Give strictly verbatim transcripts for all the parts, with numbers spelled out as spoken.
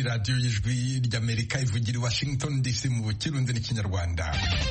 radiyo y'ijwi ry'Amerika ivugira i Washington D C mu Kirundi n'Ikinyarwanda.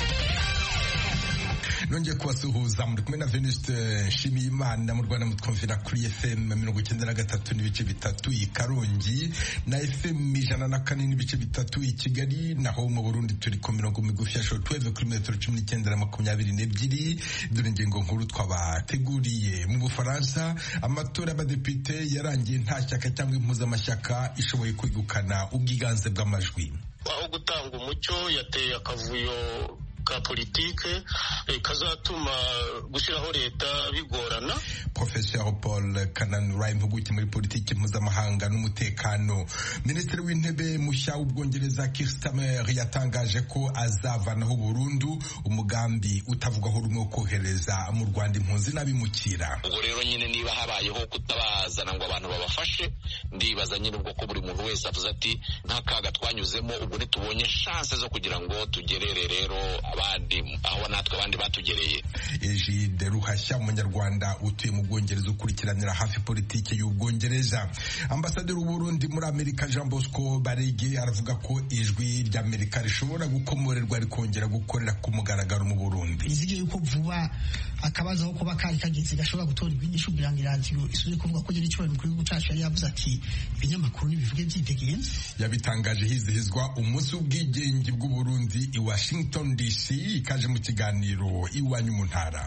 Nongeye kubasuhuza muri kumwe na Venuste Nshimiyimana mu Rwanda mutwumvira kuri F M mirongo icyenda na gatatu n'ibice bitatu i Karongi na F M ijana na kane n'ibice bitatu i Kigali, naho mu Burundi turi ku mirongo migufi ya shortwave kuri metero cumi n'icyenda na makumyabiri n'ebyiri. Dore ingingo nkuru twabateguriye. Mu Bufaransa amatora y'abadepite yarangiye nta shyaka cyangwa impuzamashyaka ishoboye kwegukana ubwiganze bw'amajwi. Aho gutanga umucyo yateye akavuyo ka politike kazatuma gushyiraho leta bigorana. Professor Paul Kananura, impuguke muri politiki mpuzamahanga n'umutekano. Minisitiri w'intebe mushya w'Ubwongereza Keir Starmer yatangaje ko azavanaho burundu umugambi utavugwaho rumwe wo kohereza mu Rwanda impunzi n'abimukira. Ubwo rero nyine niba habayeho kutabazana ngo abantu babafashe, ndibaza nyine ubwo ko buri muntu wese avuze ati nta kaga twanyuzemo, ubwo ntitubonye chance zo kugira ngo tugerere rero abandi aho natwe abandi batugereye. Egide Ruhashya, umunyarwanda utuye mu Bwongereza ukurikiranira hafi politiki y'Ubwongereza. Ambasaderi w'Uburundi muri Amerika Jean Bosco Barege aravuga ko ijwi ry'Amerika rishobora gukomorerwa rikongera gukorera ku mugaragaro mu Burundi. Izige yuko vuba akabaza aho kuba kari kageze gashobora gutora ibindi birangira radio isuje kuvuga ko yari cyo kuri gucaca yari yavuze ati ibinyamakuru nibivuge byitegereza. Yabitangaje hizihizwa umunsi w'ubwigenge bw'u Burundi i Washington D C, ikaje mu kiganiro iwanyu mu ntara.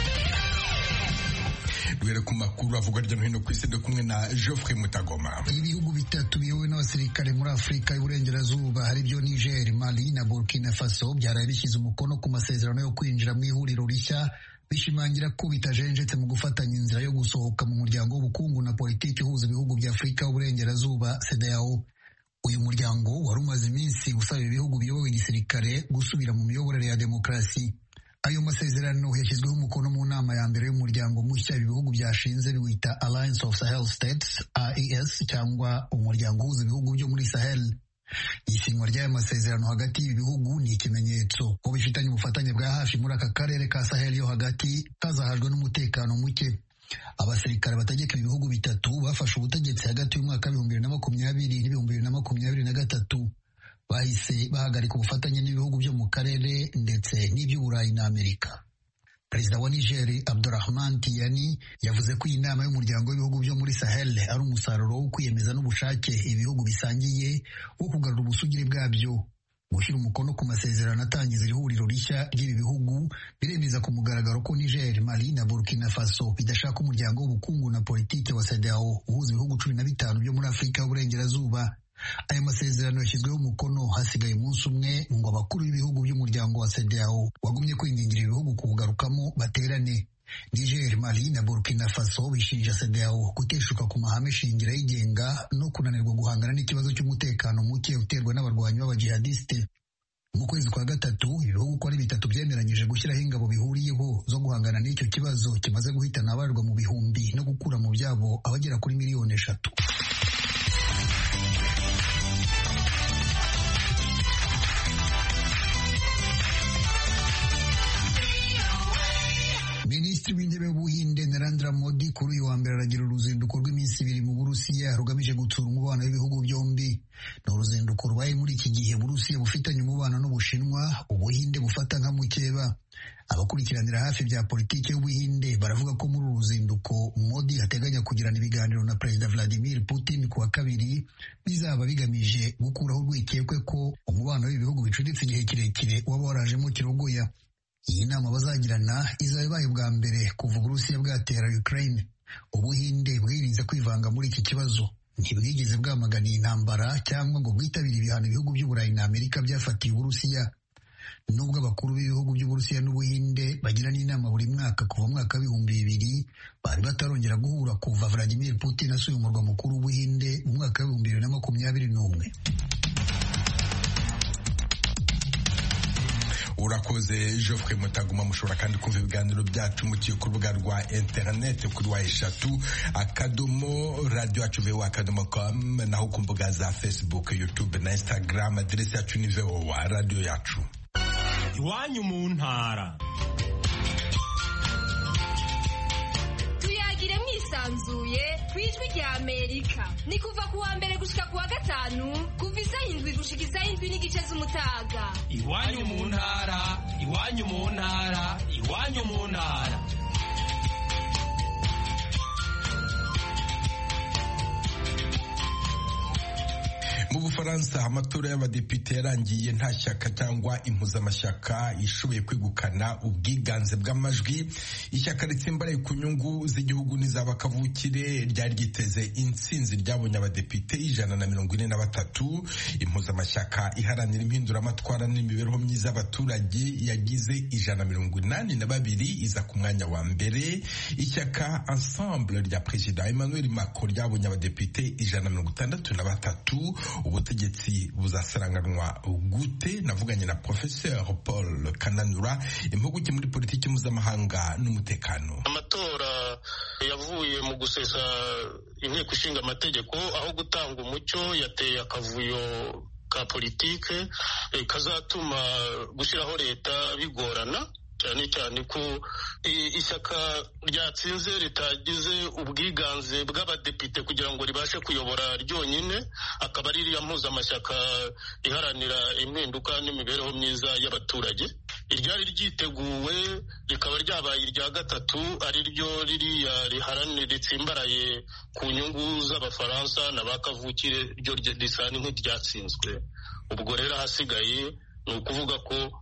Duhere ku makuru avuga hirya no hino ku isi kumwe na Geoffrey Mutagoma. Ibihugu bitatu biyobowe n'abasirikare muri Afurika y'Uburengerazuba hari byo Niger, Mali na Burkina Faso byaraye bishyize umukono ku masezerano yo kwinjira mu ihuriro rishya, bishimangira ko bitajenjetse mu gufatanya inzira yo gusohoka mu muryango w'ubukungu na politiki uhuza ibihugu bya Afurika y'Uburengerazuba C E D E A O. Uyu muryango wari umaze iminsi usaba ibihugu biyobowe igisirikare gusubira mu miyoborere ya demokarasi. Ayo masezerano yashyizweho umukono mu nama ya mbere y'umuryango mushya ibihugu byashinze biwita Alliance of Sahel States A E S cyangwa umuryango uhuza ibihugu byo muri Sahel. Isinywa ry'aya masezerano hagati y'ibi bihugu ni ikimenyetso ko bifitanye ubufatanye bwa hafi muri aka karere ka Sahel yo hagati kazahajwe n'umutekano muke. Abasirikare bategeka ibihugu bitatu bafashe ubutegetsi hagati y'umwaka w'ibihumbi bibiri na makumyabiri n'ibihumbi bibiri na makumyabiri na gatatu. Bahise bahagarika ubufatanye n'ibihugu byo mu karere ndetse n'iby'Uburayi na Amerika. Perezida wa Niger Abdurrahman Tiani yavuze ko iyi nama y'umuryango w'ibihugu byo muri Sahel ari umusaruro wo kwiyemeza n'ubushake ibihugu bisangiye wo kugarura ubusugire bwabyo. Gushyira umukono ku masezerano atangiza ihuriro rishya ry'ibi bihugu biremeza ku mugaragaro ko Niger, Mali na Burkina Faso bidashaka umuryango w'ubukungu na politiki wa C E D E A O uhuza ibihugu cumi na bitanu byo muri Afurika y'Uburengerazuba. Aya masezerano yashyizweho umukono hasigaye umunsi umwe ngo abakuru b'ibihugu by'umuryango wa C E D E A O wagumye kwingingira ibihugu kuwugarukamo baterane. Niger, Mali na Burkina Faso bishinja C E D E A O guteshuka ku mahame shingiro yigenga no kunanirwa guhangana n'ikibazo cy'umutekano muke uterwa n'abarwanyi b'abajihadiste. Mu kwezi kwa gatatu ibihugu uko ari bitatu byemeranyije gushyiraho ingabo bihuriyeho zo guhangana n'icyo kibazo kimaze guhitana abarirwa mu bihumbi no gukura mu byabo abagera kuri miliyoni eshatu. Minisitiri w'intebe w'Ubuhinde Narendra Modi kuri uyu wa mbere aragira uruzinduko rw'iminsi ibiri mu Burusiya rugamije gutsura umubano w'ibihugu byombi. Ni uruzinduko rubaye muri iki gihe Burusiya bufitanye umubano n'Ubushinwa, Ubuhinde bufata nka mukeba. Abakurikiranira hafi bya politiki y'Ubuhinde baravuga ko muri uru ruzinduko Modi ateganya kugirana ibiganiro na Perezida Vladimir Putin ku wa kabiri, bizaba bigamije gukuraho urwikekwe ko umubano w'ibihugu bicuritse igihe kirekire waba warajemo kirogoya. Iyi nama bazagirana izaba ibaye bwa mbere kuva Uburusiya bwatera Ukraine. Ubuhinde bwirinze kwivanga muri iki kibazo, ntibwigeze bwamagana iyi ntambara cyangwa ngo bwitabire ibihano ibihugu by'Uburayi na Amerika byafatiye Uburusiya. Nubwo abakuru b'ibihugu by'Uburusiya n'Ubuhinde bagirana inama buri mwaka kuva mu mwaka w'ibihumbi bibiri, bari batarongera guhura kuva Vladimir Putin asuye umurwa mukuru w'Ubuhinde mu mwaka w'ibihumbi bibiri na makumyabiri n'umwe. Urakoze Geoffrey Mutagoma. Mushobora kandi kumva ibiganiro byacu mukiye ku rubuga rwa internet kuri wa eshatu akadomo radio yacu voa akadomo com, naho ku mbuga za Facebook, YouTube na Instagram aderesi yacu ni voa radio yacu. Iwanyu mu ntara. Tuyagire mwisanzuye kwijwi rya Amerika ni kuva ku wa mbere gushika ku wa gatanu kuva isaha indwi gushika isaha indwi n'igice z'umutaga. Iwanyu mu ntara, iwanyu mu ntara, iwanyu mu ntara. Mu Bufaransa amatora y'abadepite yarangiye nta shyaka cyangwa impuzamashyaka ishoboye kwegukana ubwiganze bw'amajwi. Ishyaka ritsimbaraye ku nyungu z'igihugu n'iz'abakavukire ryari ryiteze intsinzi ryabonye abadepite ijana na mirongo ine na batatu. Impuzamashyaka iharanira impinduramatwara n'imibereho myiza y'abaturage yagize ijana na mirongo inani na babiri iza ku mwanya wa mbere. Ishyaka Ensemble rya Perezida Emmanuel Macron ryabonye abadepite ijana na mirongo itandatu na batatu. Ubutegetsi buzasaranganwa gute? Navuganye na Professeur Paul Kananura, impuguke muri politiki mpuzamahanga n'umutekano. Amatora yavuye mu gusesa inteko ishinga amategeko, aho gutanga umucyo yateye akavuyo ka politike kazatuma gushyiraho leta bigorana, cyane cyane ko ishyaka ryatsinze ritagize ubwiganze bw'abadepite kugira ngo ribashe kuyobora ryonyine, akaba ari iriya mpuzamashyaka iharanira impinduka n'imibereho myiza y'abaturage. Iryari ryiteguwe rikaba ryabaye irya gatatu, ari ryo ririya riharanira ritsimbaraye ku nyungu z'abafaransa na bakavukire, ryo risa nk'iryatsinzwe. Ubwo rero ahasigaye ni ukuvuga ko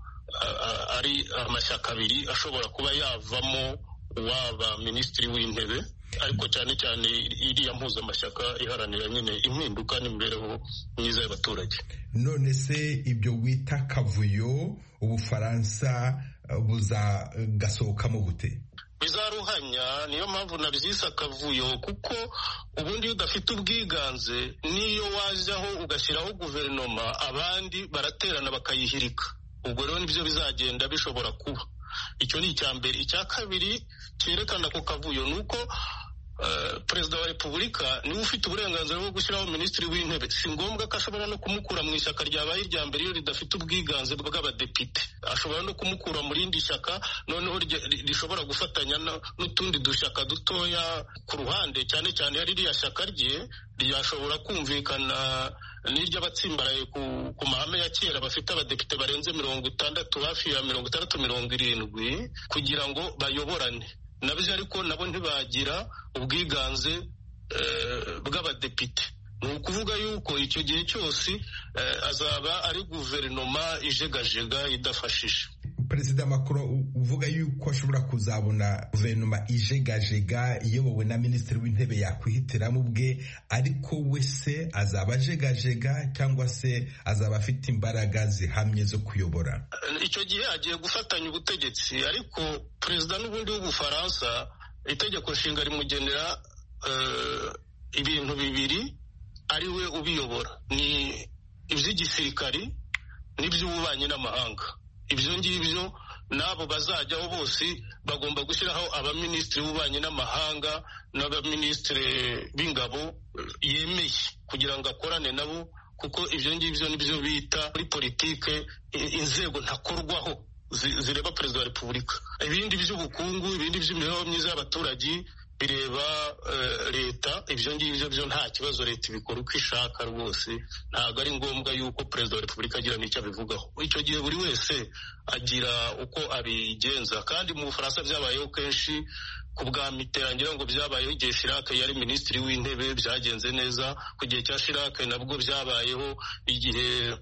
ari amashyaka abiri ashobora kuba yavamo waba minisitiri w'intebe, ariko cyane cyane iriya mpuzamashyaka iharanira nyine impinduka n'imibereho myiza y'abaturage. None se ibyo wita kavuyo Ubufaransa buzagasohokamo gute? Bizaruhanya, niyo mpamvu nabyise akavuyo, kuko ubundi iyo udafite ubwiganze niyo wajyaho ugashyiraho guverinoma abandi baraterana bakayihirika. Ubwo rero nibyo bizagenda bishobora kuba. Icyo ni icya mbere. Icya kabiri cyerekana ko kavuyo ni uko uh, perezida wa repubulika niwe ufite uburenganzira bwo gushyiraho minisitiri w'intebe. Si ngombwa ko ashobora no kumukura mu ishyaka ryabaye irya mbere iyo ridafite ubwiganze bw'abadepite. Ashobora no kumukura mu rindi shyaka, noneho rishobora gufatanya n'utundi dushyaka dutoya ku ruhande, cyane cyane yari ririya shyaka rye ryashobora kumvikana n'iry'abatsimbaraye ku, ku mahame ya kera bafite abadepite barenze mirongo itandatu, hafi ya mirongo itandatu mirongo irindwi, kugira ngo bayoborane nabyo, ariko nabo ntibagira ubwiganze eh, bw'abadepite. Ni ukuvuga yuko icyo gihe cyose eh, azaba ari guverinoma ijegajega idafashije. Perezida Macron uvuga yuko ashobora kuzabona guverinoma ijegajega iyobowe na minisitiri w'intebe yakwihitiramo ubwe, ariko we se azaba ajegajega cyangwa se azaba afite imbaraga zihamye zo kuyobora? Icyo gihe agiye gufatanya ubutegetsi, ariko perezida n'ubundi w'Ubufaransa itegeko nshinga rimugenera uh, ibintu bibiri ari we ubiyobora, ni iby'igisirikari n'iby'ububanyi n'amahanga. Ibyo ngibyo nabo bazajyaho bose bagomba gushyiraho abaminisitiri b'ububanyi n'amahanga n'abaminisitiri b'ingabo yemeye kugira ngo akorane nabo, kuko ibyo ngibyo nibyo bita muri politike inzego ntakorwaho zireba perezida wa repubulika. Ibindi by'ubukungu, ibindi by'imibereho myiza y'abaturage bireba uh, leta. Ibyo ngibyo byo nta kibazo, leta ibikora uko ishaka rwose, ntabwo ari ngombwa yuko perezida wa repubulika agira n'icyo abivugaho. Icyo gihe buri wese agira uko abigenza, kandi mu Bufaransa byabayeho kenshi. Ku bwa Mitterrand ngira ngo byabayeho igihe Chirac yari minisitiri w'intebe, byagenze neza. Ku gihe cya Chirac nabwo byabayeho, igihe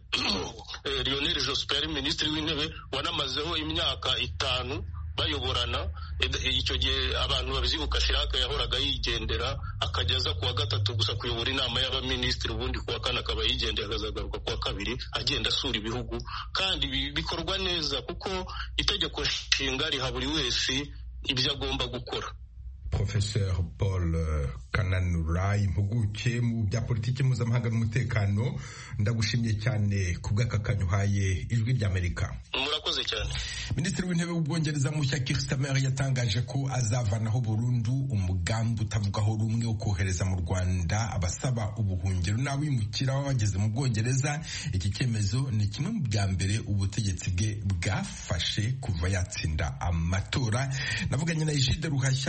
Lionel Jospin yari minisitiri w'intebe wanamazeho imyaka itanu bayoborana. Icyo gihe abantu babyibuka, Chirac yahoraga yigendera akageza ku wa gatatu gusa kuyobora inama y'abaminisitiri, ubundi ku wa kane akaba yigendera akazagaruka ku wa kabiri agenda asura ibihugu. Kandi bikorwa neza kuko itegeko nshinga riha buri wese ibyo agomba gukora. Professeur Paul Kananura, impuguke mu bya politiki mpuzamahanga n'umutekano, ndagushimiye cyane ku bw'akakanyo uhaye Ijwi ry'Amerika. Murakoze cyane. Minisitiri w'intebe w'Ubwongereza mushya Keir Starmer yatangaje ko azavanaho burundu umugambi utavugaho rumwe wo kohereza mu Rwanda abasaba ubuhungiro n'abimukira bageze mu Bwongereza. Iki cyemezo ni kimwe mu bya mbere ubutegetsi bwe bwafashe kuva yatsinda amatora. Navuganye na Egide Ruhashya, umunyarwanda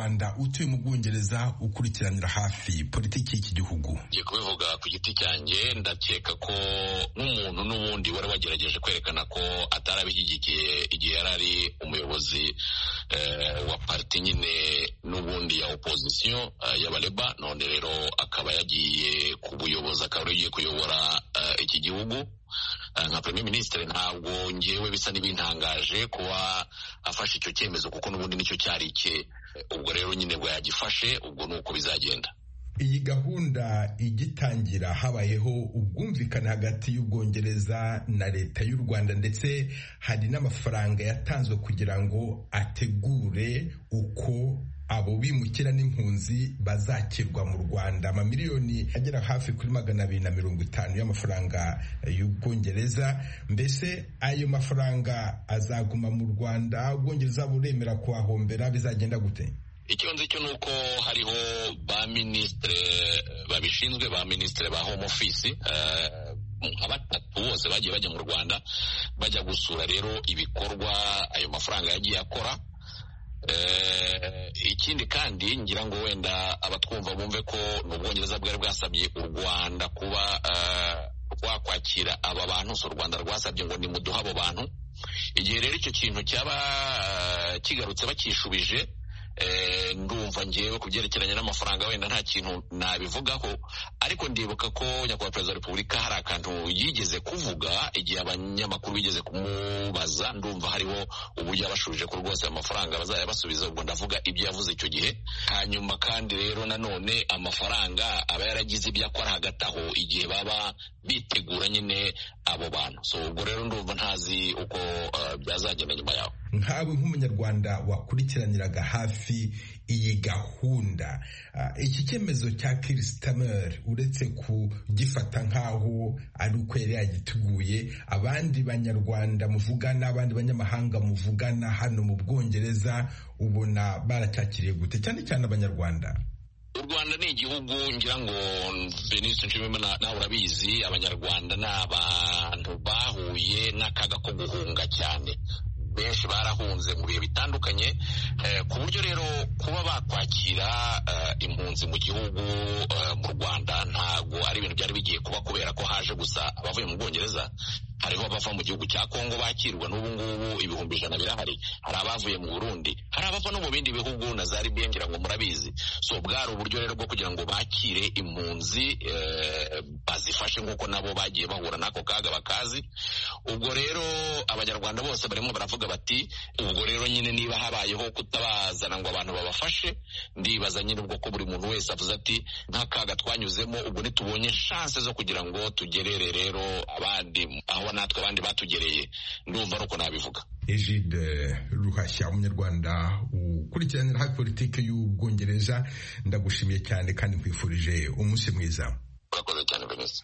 nk'umunyarwanda utuye mu Bwongereza ukurikiranira hafi politiki y'iki gihugu? Ngiye kubivuga ku giti cyanjye, ndakeka ko n'umuntu n'ubundi wari wagerageje kwerekana ko atarabishyigikiye igihe yari ari umuyobozi wa parti nyine n'ubundi ya opposition y'abaleba, none rero akaba yagiye ku buyobozi, akaba yagiye kuyobora iki gihugu nka premier ministre. Ntabwo ngewe bisa n'ibintangaje kuba afashe icyo cyemezo, kuko n'ubundi nicyo cyari cye. Ubwo rero nyine bwo yagifashe, ubwo nuko bizagenda. Iyi gahunda igitangira habayeho ubwumvikane hagati y'Ubwongereza na leta y'u Rwanda, ndetse hari n'amafaranga yatanzwe kugira ngo ategure uko abo bimukira n'impunzi bazakirwa mu Rwanda. Amamiliyoni agera hafi kuri magana abiri na mirongo itanu y'amafaranga y'Ubwongereza. Mbese ayo mafaranga azaguma mu Rwanda? Ubwongereza buremera kuhahombera? Bizagenda gute? Icyo nzi cyo nuko hariho ba ministre babishinzwe, ba ministre ba home office nka batatu bose bagiye bajya mu Rwanda bajya gusura rero ibikorwa ayo mafaranga yagiye akora. Ikindi kandi ngira ngo wenda abatwumva bumve ko n'Ubwongereza bwari bwasabye u Rwanda kuba rwakwakira aba bantu, so u Rwanda rwasabye ngo nimuduhe abo bantu. Igihe rero icyo kintu cyaba kigarutse bakishubije, ndumva ngewe ku byerekeranye n'amafaranga wenda nta kintu nabivugaho, ariko ndibuka ko nyakubahwa perezida wa repubulika hari akantu yigeze kuvuga igihe abanyamakuru bigeze kumubaza. Ndumva hariho uburyo yabashubije ko rwose amafaranga bazajya basubiza, ubwo ndavuga ibyo yavuze icyo gihe. Hanyuma kandi rero nanone amafaranga aba yaragize ibyo akora hagati aho igihe baba bitegura nyine abo bantu. So ubwo rero ndumva ntazi uko uh, byazagenda nyuma yaho. Nkawe nk'umunyarwanda wakurikiraniraga hafi iyi gahunda, uh, iki cyemezo cya Keir Starmer uretse kugifata nkaho ari uko yari yagiteguye, abandi banyarwanda muvugana, abandi banyamahanga muvugana hano mu Bwongereza, ubona baracyakiriye gute, cyane cyane abanyarwanda? U Rwanda ni igihugu ngira ngo Venise Nshimiyimana nawe urabizi, abanyarwanda ni abantu bahuye n'akaga ko guhunga cyane. Benshi barahunze mu bihe bitandukanye, eh, ku buryo rero kuba bakwakira uh, impunzi mu gihugu uh, mu Rwanda ntago ari ibintu byari bigiye kuba kubera ko haje gusa abavuye mu Bwongereza. Hariho abava mu gihugu cya Kongo bakirwa n'ubu ngubu ibihumbi ijana birahari, hari abavuye mu Burundi, hari abava no mu bindi bihugu na za Libya ngira ngo murabizi. So bwari uburyo rero bwo kugira ngo bakire impunzi eh, bazifashe nk'uko nabo bagiye bahura n'ako kaga bakazi. Ubwo rero abanyarwanda bose barimo baravuga bati ubwo rero nyine niba habayeho kutabazana ngo abantu babafashe, ndibaza nyine ubwo ko buri muntu wese avuze ati nk'akaga twanyuzemo, ubwo nitubonye chance zo kugira ngo tugerere rero abandi aho natwe abandi batugereye, ndumva ari uko nabivuga. Egide Ruhashya, umunyarwanda ukurikiranira hafi politiki y'Ubwongereza, ndagushimiye cyane kandi nkwifurije umunsi mwiza. Urakoze cyane Venise.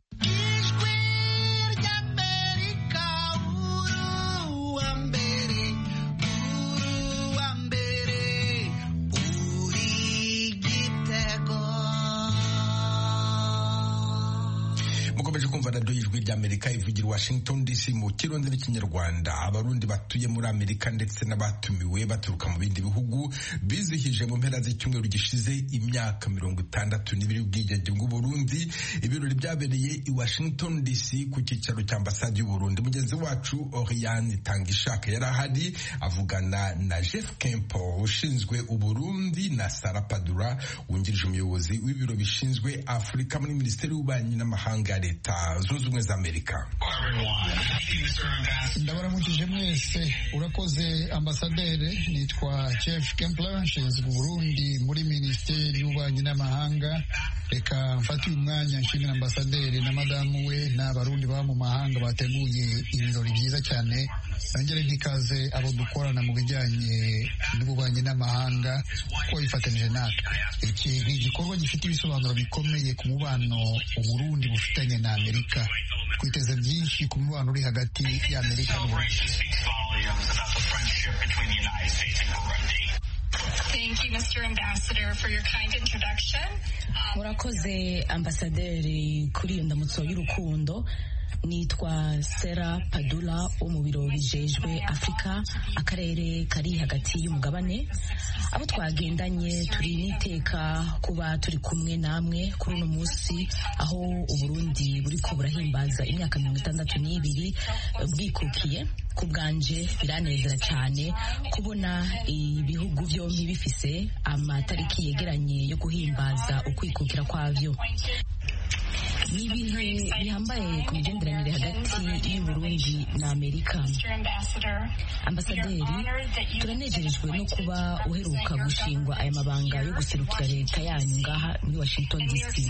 Mukomeje kumva radio y'ijwi ry'Amerika ivugira Washington D C mu kirundi n'ikinyarwanda. Abarundi batuye muri Amerika ndetse n'abatumiwe baturuka mu bindi bihugu bizihije mu mpera z'icyumweru gishize imyaka mirongo itandatu n'ibiri ubwigenge bw'u Burundi. Ibirori byabereye i Washington D C ku cyicaro cya ambasade y'u Burundi. Mugenzi wacu Oriane Tangishaka yari ahari avugana na Jeff Kempo ushinzwe u Burundi na Sara Padura wungirije umuyobozi w'ibiro bishinzwe Afurika muri Minisiteri y'Ububanyi n'Amahanga Leta Zunze Ubumwe za Amerika. Ndabaramukije mwese. Urakoze ambasaderi. Nitwa Jeff Kempler, nshinzwe Burundi muri Minisiteri y'Ububanyi n'Amahanga. Reka mfate uyu mwanya nshimira ambasaderi na madamu we n'abarundi baba mu mahanga bateguye ibirori byiza cyane. Nongere nkikaze abo dukorana mu bijyanye n'ububanyi n'amahanga ko bifatanyije natwe. Iki ni igikorwa gifite ibisobanuro bikomeye ku mubano Uburundi bufitanye na Amerika. Twiteze byinshi ku mubano uri hagati y'Amerika n'Uburundi. Thank you, Mister Ambassador, for your kind introduction. Murakoze ambasaderi kuri iyo ndamutso y'urukundo. nitwa Sera Padula wo mu biro bijejwe Afrika akarere kari hagati y'umugabane. Abo twagendanye turi niteka kuba turi kumwe namwe kuri uno munsi aho Uburundi buriko burahimbaza imyaka mirongo itandatu n'ibiri bwikukiye. Ku bwanje biranezera cyane kubona ibihugu byombi bifise amatariki yegeranye yo guhimbaza ukwikukira kwavyo. Ni ibihe bihambaye ku migenderanire hagati y'Uburundi na Amerika. Ambasaderi, turanejerejwe no kuba uheruka gushingwa aya mabanga yo guserukira leta yanyu ngaha muri Washington D C.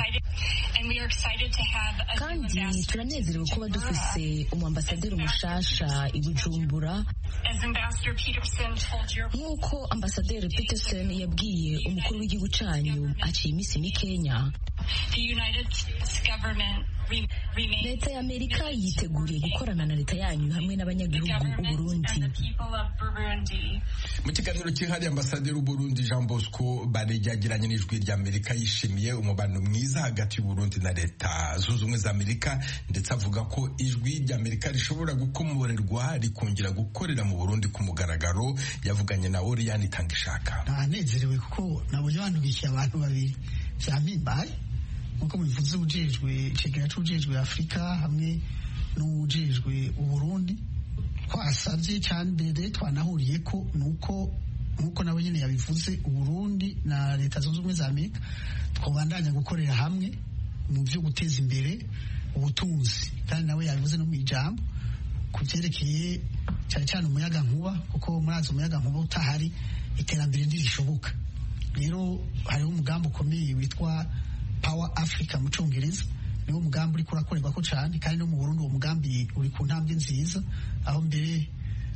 Kandi turanezerewe kuba dufise umwambasaderi mushasha i Bujumbura. Nk'uko Ambasaderi Peterson yabwiye umukuru w'igihugu canyu haciye iminsi mikenya, leta ya Amerika yiteguriye gukorana na leta yanyu hamwe n'abanyagihugu b'Uburundi. Mu kiganiro cyihariye Ambasaderi w'Uburundi Jean Bosco Barege yagiranye n'ijwi rya Amerika yishimiye umubano mwiza hagati y'Uburundi na leta zunze ubumwe za Amerika, ndetse avuga ko ijwi rya Amerika rishobora gukomorerwa rikongera gukorera mu Burundi ku mugaragaro. Yavuganye na Oriane Itangishaka. Nanezerewe kuko nabonye abantu bishyira abantu babiri vyamimbaye nkuko bivuze, ujejwe cegera c'ujejwe Afrika hamwe n'ujejwe Uburundi. Twasavye cyane mbere twanahuriye ko nuko nkuko nawe nyene yabivuze, Uburundi na leta zunze ubumwe za Amerika twobandanya gukorera hamwe mu byo guteza imbere ubutunzi, kandi nawe yabivuze no mu ijambo ku vyerekeye cyane cyane umuyaga nkuba, kuko murazi umuyaga nkuba utahari iterambere ntirishoboka. Rero hariho umugambi ukomeye witwa Power Africa mu Congereza, niwo mugambi uri kurakorerwa ko cyane, kandi no mu Burundi uwo mugambi uri ku ntambwe nziza, aho mbere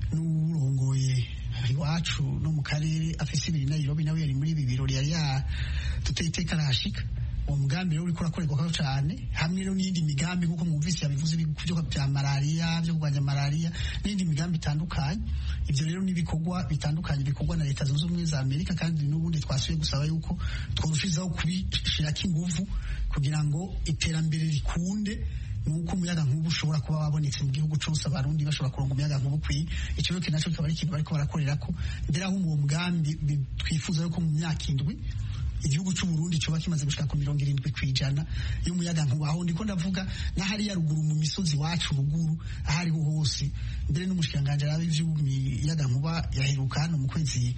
n'urongoye iwacu no mu karere afise ibiri Nairobi nawe yari muri ibi birori yari yaduteye iteka arahashika. Uwo mugambi rero uri kurakorerwa ko cyane, hamwe rero n'indi migambi nk'uko mwumvise yabivuze byo bya malaria, byo kurwanya malaria n'indi migambi itandukanye. Ibyo rero n'ibikorwa bitandukanye bikorwa na leta zunze ubumwe za Amerika, kandi n'ubundi twasubiye gusaba yuko tworushizaho kubishirako inguvu kugira ngo iterambere rikunde, nuko umuyaga nkubu ushobora kuba wabonetse mu gihugu cyose, abarundi bashobora kuronga umuyaga nkubu ukwiye. Icyo rero naco kikaba ari ikintu bariko barakorerako, mbere aho uwo mugambi twifuza yuko mu myaka indwi igihugu cy'u Burundi cyoba kimaze gushika ku mirongo irindwi kwijana y'umuyaga nkuba. Aho ndiko ndavuga na hariya ruguru mu misozi wacu ruguru, ahariho hose. Mbere n'umushikanganje arabe ivy'umuyaga nkuba yaheruka hano mu kwezi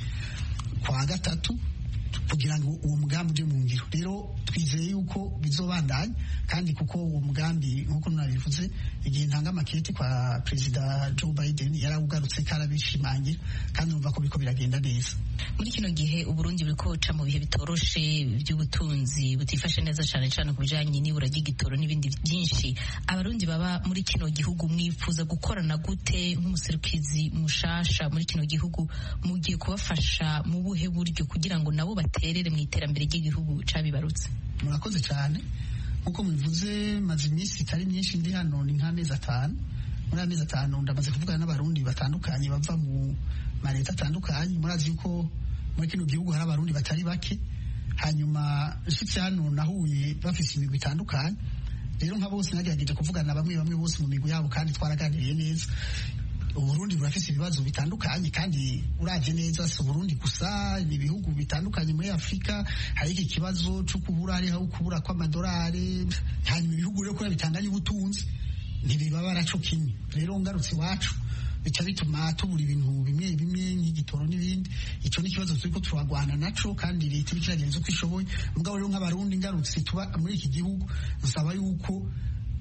kwa gatatu kugira ngo uwo mugambi uje mu ngiro. Rero twizeye yuko bizobandanya, kandi kuko uwo mugambi nkuko nabivuze, igihe ntanga makete kwa Perezida Joe Biden yarawugarutse karabishimangira, kandi numva ko biko biragenda neza. Muri kino gihe Uburundi buriko buca mu bihe bitoroshe by'ubutunzi butifashe neza cyane cyane ku bijanye n'ibura ry'igitoro n'ibindi byinshi. Abarundi baba muri kino gihugu mwifuza gukorana gute nk'umuserukizi mushasha muri kino gihugu, mugiye kubafasha mu buhe buryo kugira ngo nabo baterere mu iterambere ry'igihugu cabibarutse? Murakoze cyane. Nkuko mubivuze, maze iminsi itari myinshi ndi hano, ni nk'amezi atanu. Muri amezi atanu ndamaze kuvugana n'abarundi batandukanye bava mu mareta atandukanye. Murazi yuko muri kino gihugu hari abarundi batari bake. Hanyuma nshitse hano nahuye bafise imigwi itandukanye. Rero nka bose nagerageje kuvugana bamwe bamwe bose mu migwi yabo, kandi twaraganiriye neza. Uburundi burafise ibibazo bitandukanye, kandi uravye neza si Uburundi gusa, ni ibihugu bitandukanye muri Afrika. Hari iki kibazo cyo kubura, hariho kubura kw'amadolari, hanyuma ibihugu rero ko bitanganye ubutunzi ntibibabara co kimwe. Rero ngarutse iwacu bica bituma tubura ibintu bimwe bimwe nk'igitoro n'ibindi. Ico ni ikibazo turiko turagwana naco, kandi leta iriko iragerageza uko ishoboye. Mugabo rero nk'abarundi ngarutse tuba muri iki gihugu, nsaba yuko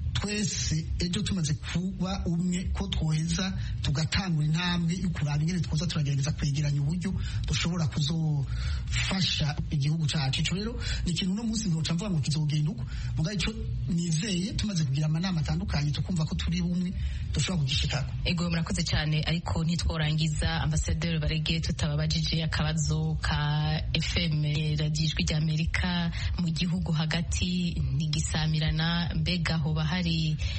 twese ejo tumaze kuba umwe ko twoheza tugatangura intambwe yo kuraba ingene twoza turagerageza kwegeranya uburyo dushobora kuzofasha igihugu cyacu. Ico rero ni ikintu uno munsi ntoca mvuga ngo kizogenda uko, mugabo ico nizeye tumaze kugira amanama atandukanye tukumva ko turi bumwe dushobora kugishikako. Ego murakoze cyane, ariko ntitworangiza Ambasaderi Barege tutababajije akabazo ka F M radio ijwi rya Amerika mu gihugu hagati ntigisamirana. Mbega hoba hari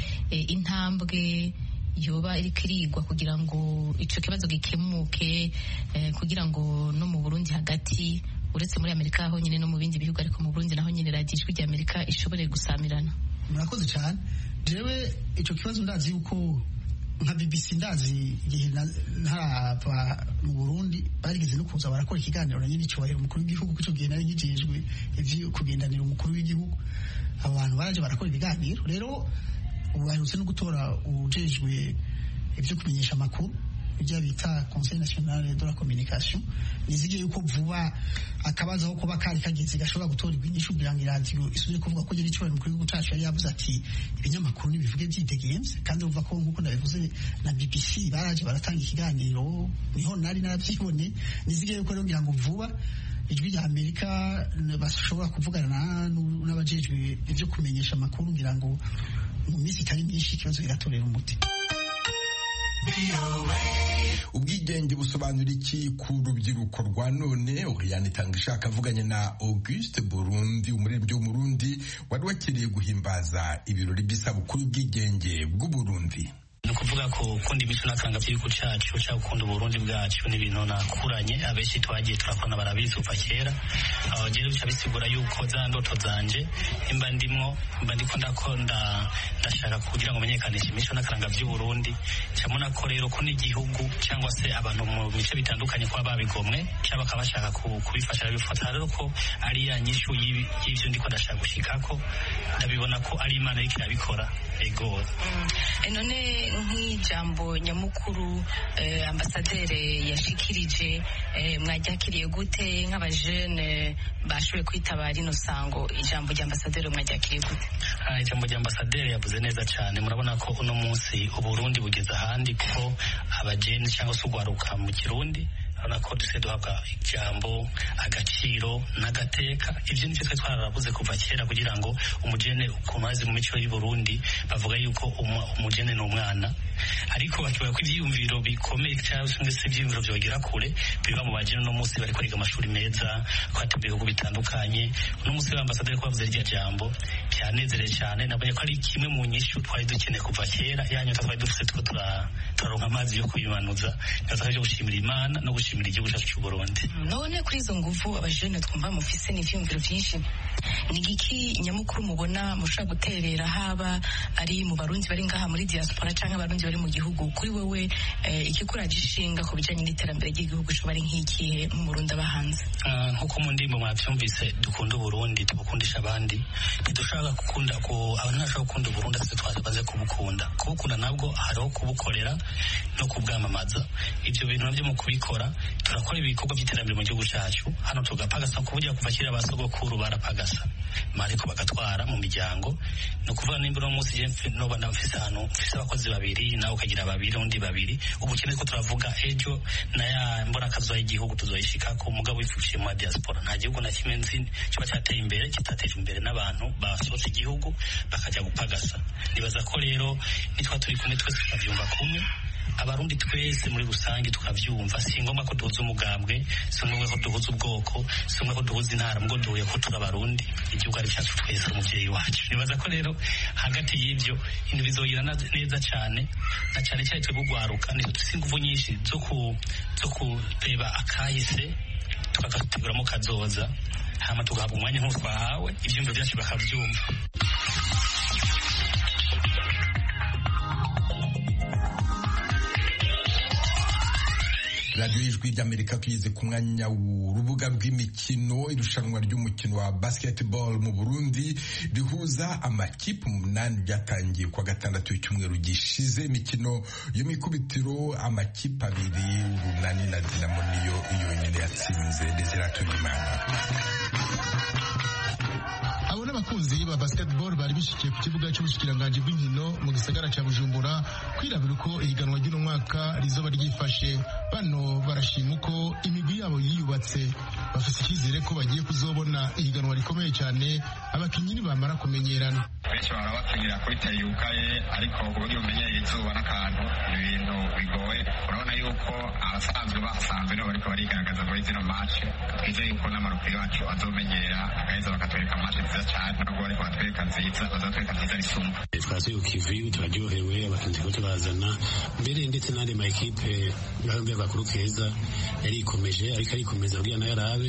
intambwe yoba iri kirigwa kugira ngo ico kibazo gikemuke, kugira ngo no mu Burundi hagati, uretse muri Amerika honyine no mu bindi bihugu, ariko mu Burundi naho nyine radio ijwi rya Amerika ishobore gusamirana? Murakoze cyane. jewe ico kibazo ndazi yuko nka B B C ndazi igihe ntarava mu Burundi barigeze no kuza barakora ikiganiro na nyine cyubahiro umukuru w'igihugu cyo gihe nari ngijejwe ivyo kugendanira umukuru w'igihugu abantu baraje barakora ibiganiro rero ubaherutse no gutora ujejwe ivyo kumenyesha amakuru ibyo bita Conseil National de la Communication nizigiye yuko vuba akabaza aho kuba kari kageze gashobora gutora ibinyigisho kugira ngo iradiyo isubire kuvuga ko yari cyubahiro umukuru w'igihugu cacu yari yavuze ati ibinyamakuru nibivuge byidegenze kandi uvuga ko nkuko ndabivuze na B B C baraje baratanga ikiganiro niho nari narabyibone nizigiye yuko rero ngira ngo vuba ijwi rya Amerika bashobora kuvugana n'abajejwe ibyo kumenyesha amakuru ngira ngo mu minsi itari myinshi ikibazo kiratorera umuti. Ubwigenge busobanura iki ku rubyiruko rwa none? Oriane Itangishaka avuganye na Auguste Burundi umuririmbyi w'umurundi wari wakiriye guhimbaza ibirori by'isabukuru y'ubwigenge bw'Uburundi. ni ukuvuga ko ukunda imico n'akaranga by'igihugu cyacu cyangwa ukunda uburundi bwacu n'ibintu nakuranye abenshi twagiye turakorana barabizi kuva kera aho rero bica bisigura yuko za ndoto zanje imba ndimwo imba ndiko ndakunda ndashaka kugira ngo menyekanishe imico n'akaranga by'uburundi cyamuna ko rero ko n'igihugu cyangwa se abantu mu bice bitandukanye kwa babigomwe cyangwa bakabashaka kubifasha bifata rero ko ari ya nyishu y'ivyo ndiko ndashaka gushikako ndabibona ko ari Imana iriko irabikora ego none nk'ijambo nyamukuru eh, ambasaderi yashikirije eh, mwajakiriye gute nk'abajene bashoboye kwitabara ino sango ijambo rya ambasaderi mwajakiriye gute? Ah, ijambo rya ambasaderi yavuze neza cyane murabona ko uno munsi Uburundi bugeze ahandi ko abajene cyangwa se ugwaruka mu Kirundi urabona ko duse duhabwa ijambo agaciro n'agateka ivyo nivyo twe twararabuze kuva kera kugira ngo umujene ukuntu azi mu mico y'u Burundi bavuga yuko umujene ni umwana ariko bakivuga ko ivyiyumviro bikomeye cyangwa se ivyiyumviro byogera kure biba mu bajene no munsi bari kwiga amashuri meza kwata bihugu bitandukanye no munsi w'ambasaderi ko bavuze irya jambo byanezereye cyane nabonye ko ari kimwe mu nyishu twari dukeneye kuva kera yanyu twari dufite two turaronka amazi yo kuyimanuza ndaza ko gushimira Imana no gushimira igihugu cyacu cy'u Burundi. None kuri izo nguvu abajene twumva mufise n'ivyumviro vyinshi ni giki nyamukuru mubona mushobora guterera haba ari mu barundi bari ngaha muri diaspora canke abarundi bari mu gihugu kuri wewe eh, ikikuraje ishinga ku bijanye n'iterambere ry'igihugu cyo bari nk'ikihe mu Burundi abahanze? Uh, nkuko mu ndimo mwavyumvise dukunda Burundi tubukundisha abandi ntidushaka gukunda ko abantu bashaka gukunda Burundi ase twazabanze kubukunda kubukunda nabwo hariho kubukorera no kubwamamaza ivyo bintu navyo mu kubikora turakora ibikorwa by'iterambere mu gihugu cyacu hano tugapagasa kuburyo kuva kera basogokuru barapagasa mariko bagatwara mu miryango no kuvuga nimba no munsi je no bana mfise hano mfise abakozi babiri nawe ukagira babiri undi babiri ubukene ko turavuga ejo na ya mbona kazo y'igihugu tuzoyishika ko umugabo wifushe mu diaspora nta gihugu na kimwe nzi cyo cyateye imbere kitateje imbere n'abantu basohotse igihugu bakajya gupagasa nibaza ko rero nitwa turi kumwe twese tukavyumva kumwe abarundi twese muri rusange tukavyumva si ngoma ko duhuza umugambwe si ngoma ko duhuza ubwoko si ngoma ko duhuza intara mgo duhuye ko turi abarundi igihugu ari cyacu twese umuvyeyi wacu nibaza ko rero hagati y'ivyo ibintu bizogira neza cyane na cyane cyane twe bugwaruka ni dufise ingufu nyinshi zo ku zo kureba akahise tukagateguramo kazoza hama tugahabwa umwanya nk'uko twahawe ivyumviro byacu bakavyumva. Radio Ijwi ry'Amerika tugeze ku mwanya w'urubuga rw'imikino. Irushanwa ry'umukino wa basketball mu Burundi rihuza amakipe umunani byatangiye kwa gatandatu cyumweru gishize. Imikino yo mikubitiro amakipe abiri urunani na Dinamo niyo yonyine yatsinze Desiratunimana. Abo n'abakunzi ba basketball bari bishikiye ku kibuga cy'ubushikiranganje bw'inkino mu gisagara cya Bujumbura kwirabira uko ihiganwa ry'uno mwaka rizoba ryifashe. Bano barashima uko imigwi yabo yiyubatse bafite icyizere ko bagiye kuzobona ihiganwa rikomeye cyane abakinnyi nibamara kumenyerana. Benshi bara bakinira kuri tayukaye ariko uburyo umenyereye izuba n'akantu ibintu bigoye. Urabona yuko abasanzwe basanzwe no bariko barigaragaza muri zino match twizeye yuko n'amarupi yacu azomenyera agaheza bakatwereka match nziza cyane nubwo bariko batwereka nziza bazatwereka nziza risumba. Twasuye ukiviyu turaryohewe abakinzi ko tubazana mbere ndetse n'andi ma ekipe ngambye bakuru keza yarikomeje ariko arikomeza kugira nayo arabe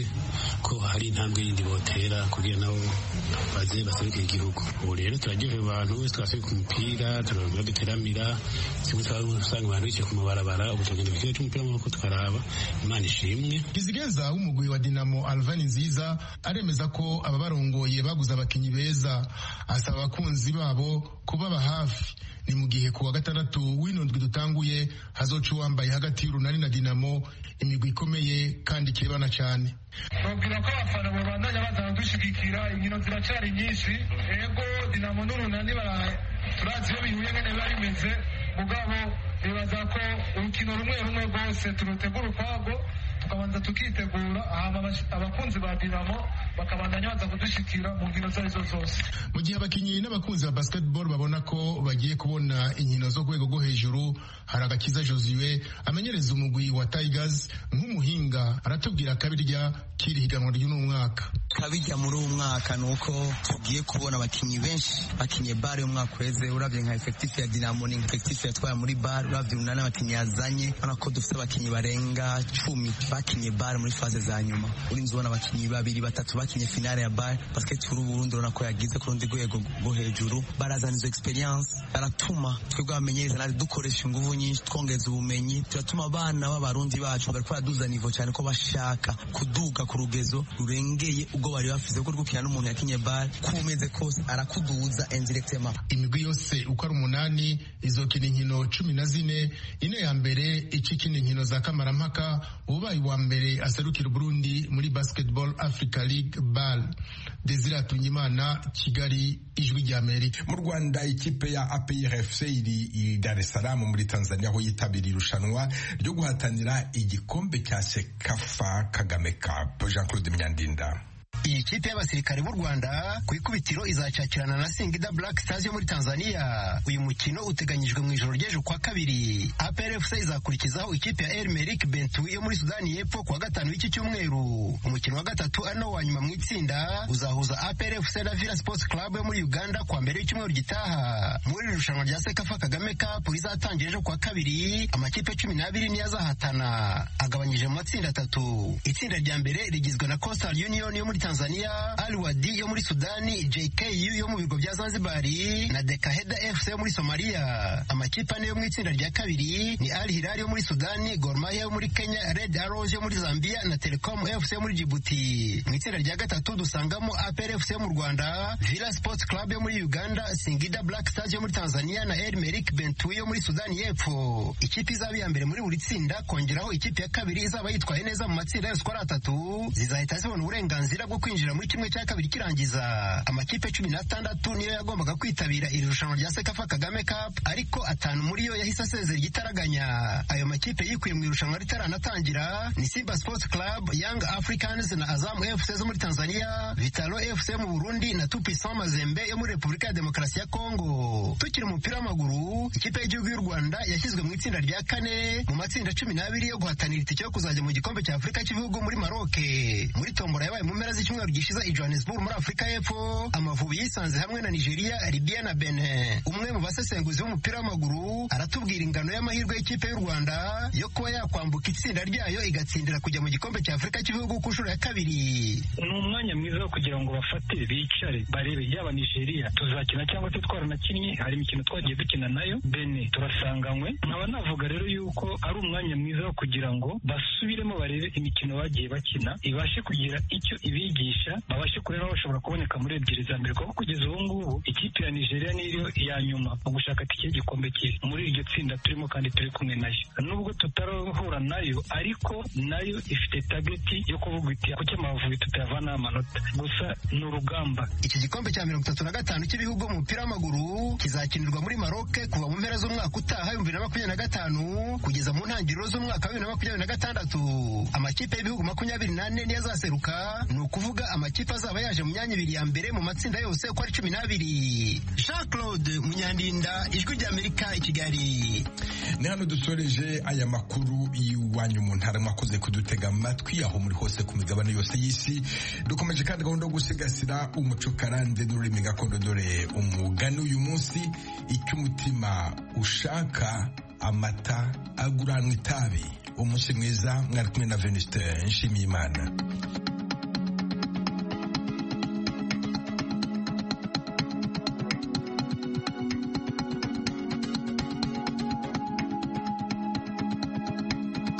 barabe ko hari intambwe yindi botera kugira nabo baze baseruke igihugu. Ubu rero turaryoheye abantu wese twasubiye ku mupira turarwa duteramira simwe twasanga abantu bicaye ku mabarabara ubu tugenda ku kibuga cy'umupira w'amaboko tukaraba. Imana ishimwe. Kizigeza w'umugwi wa Dinamo Alvani Nziza aremeza ko aba barongoye baguze abakinyi beza, asaba abakunzi babo kubaba hafi. Ni mu gihe kuwa gatandatu w'inondwi dutanguye hazoca uwambaye hagati y'Urunani na Dinamo, imigwi ikomeye kandi kirebana cyane. Babwira ko abafana babandanya baza dushigikira, inkino ziracari nyinshi. Ego Dinamo n'Urunani bara turazi iyo bihuye ngene biba bimeze, mugabo nibaza ko urukino rumwe rumwe rwose turutegura ukwago tukabanza tukitegura, abakunzi ba Dinamo bakabandanya baza kudushikira mu nkino zarizo zose. Mu gihe abakinyi n'abakunzi ba basketball babona ko bagiye kubona inkino zo rwego rwo hejuru, hari Agakiza Josue amenyereza umugwi wa Tigers nk'umuhinga aratubwira kabirya kiri higanwa ry'uno mwaka. Kabirya muri uwo mwaka nuko tugiye kubona abakinyi benshi bakinye bare umwaka weze, uravye nka effective ya Dinamo ni effective yatwaye muri bare, uravye unana abakinyi yazanye bana ko dufite abakinyi barenga cumi bakinye bare muri faze za nyuma. Urinzi ubona abakinyi babiri batatu bakinye finale ya bare basket uru Burundi urabona ko yagize ku rundi rwego rwo hejuru, barazana izo experience baratuma twebwe abamenyereza nari dukoresha inguvu nyinshi twongeza ubumenyi, turatuma abana b'abarundi bacu bariko baduza nivo cyane ko bashaka kuduga ku rugezo rurengeye ubwo bari bafise ko rwukina n'umuntu yakinye bare kumeze kose arakuduza indirectement. Imigwi yose uko ari umunani izokina inkino cumi na zine, ine ya mbere icikina inkino za kamarampaka, ubaye wa mbere aserukira Burundi muri Basketball Africa League Ball. Desire Atunyimana, Kigali, Ijwi rya Amerika. Mu Rwanda ikipe ya A P R F C iri i Dar es Salaam muri Tanzania aho yitabiriye irushanwa ryo guhatanira igikombe cya Sekafa Kagame Cup. Jean Claude Myandinda. Iyi kipe y'abasirikare b'u Rwanda ku ikubitiro izacakirana na Singida Black Stars yo muri Tanzania. Uyu mukino uteganyijwe mu ijoro ry'ejo kwa kabiri. A P R F C izakurikizaho ikipe ya El Merreikh Bentoui yo muri Sudani y'Epfo kuwa gatanu w'iki cyumweru. Umukino wa gatatu ari no wa nyuma mu itsinda uzahuza A P R F C na Villa Sports Club yo muri Uganda kuwa mbere w'icyumweru gitaha. Muri irushanwa rya Sekafa Kagame Cup rizatangira ejo kwa kabiri, amakipe cumi n'abiri niyo azahatana agabanyije mu matsinda atatu. Itsinda rya mbere rigizwe na Coastal Union yo muri Tanzania, Al Wadi yo muri Sudani, J K U yo mu birwa bya Zanzibar na Dekaheda F C yo muri Somalia. Amakipe ane yo mu itsinda rya kabiri ni Al Hilal yo muri Sudani, Gor Mahia yo muri Kenya, Red Arrows yo muri Zambia na Telecom F C yo muri Djibouti. Mu itsinda rya gatatu dusangamo A P R F C yo mu Rwanda, Villa Sports Club yo muri Uganda, Singida Black Stars yo muri Tanzania na El Merreikh Bentoui yo muri Sudani y'Epfo. Ikipe izaba iya mbere muri buri tsinda kongeraho ikipe ya kabiri izaba yitwaye neza mu matsinda yose uko ari atatu zizahita zibona uburenganzira bwo kwinjira muri kimwe cya kabiri kirangiza. Amakipe cumi n'atandatu niyo yagombaga kwitabira iri rushanwa rya Sekafa Kagame Cup, ariko atanu muri yo yahise asezera igitaraganya. Ayo makipe yikuye mu irushanwa ritaranatangira ni Simba Sports Club, Young Africans na Azam F C zo muri Tanzania, Vitalo F C mu Burundi na Tupisan Mazembe yo muri Repubulika ya Demokarasi ya Kongo. Tukiri mu mupira w'amaguru, ikipe y'igihugu y'u Rwanda yashyizwe mu itsinda rya kane mu matsinda cumi n'abiri yo guhatanira itike yo kuzajya mu gikombe cya Afurika cy'ibihugu muri Maroc. Muri tombora yabaye mu mpera z'icyumweru gishize i Johannesburg muri Afurika y'Epfo, Amavubi yisanze hamwe na Nigeria, Libya na Benin. Umwe mu basesenguzi b'umupira w'amaguru aratubwira ingano y'amahirwe y'ikipe y'u Rwanda yo kuba yakwambuka itsinda ryayo igatsindira kujya mu gikombe cya Afurika cy'ibihugu ku nshuro ya kabiri. Ni umwanya mwiza wo kugira ngo bafate bicare barebe yaba Nigeria tuzakina cyangwa se twaranakinnye, hari imikino twagiye dukina nayo, Benin turasanganywe. Nkaba navuga rero yuko ari umwanya mwiza wo kugira ngo basubiremo barebe imikino bagiye bakina ibashe kugira icyo ibigisha, babashe kureba bashobora kuboneka muri ebyiri za mbere, kuko kugeza ubu ngubu ikipe ya Nigeria niyo ya nyuma mu gushaka tike y'igikombe kiri muri iryo tsinda turimo kandi turi kumwe nayo. Nubwo tutarahura nayo, ariko nayo ifite tageti yo kuvuga iti kuki Amavubi tutayavanaho amanota, gusa ni urugamba. Iki gikombe cya mirongo itatu na gatanu cy'ibihugu mu mupira w'amaguru kizakinirwa muri Maroc kuva mu mpera z'umwaka utaha ibihumbi bibiri na makumyabiri na gatanu kugeza mu ntangiriro z'umwaka wa bibiri na makumyabiri na gatandatu. Amakipe y'ibihugu makumyabiri n'ane niyo azaseruka, ni ukuvuga amakipe azaba yaje mu myanya ibiri ya mbere mu matsinda yose uko ari cumi n'abiri. Jean Claude Munyandinda, Ijwi ry'Amerika, i Kigali. Ni hano dusoreje aya makuru y'iwanyu mu ntara, mwakoze kudutega amatwi aho muri hose ku migabane yose y'isi. Dukomeje kandi gahunda yo gusigasira umuco karande n'ururimi gakondo, dore umugani uyu munsi: icyo umutima ushaka amata aguranwa itabi. Umunsi mwiza, mwari kumwe na Venuste Nshimiyimana.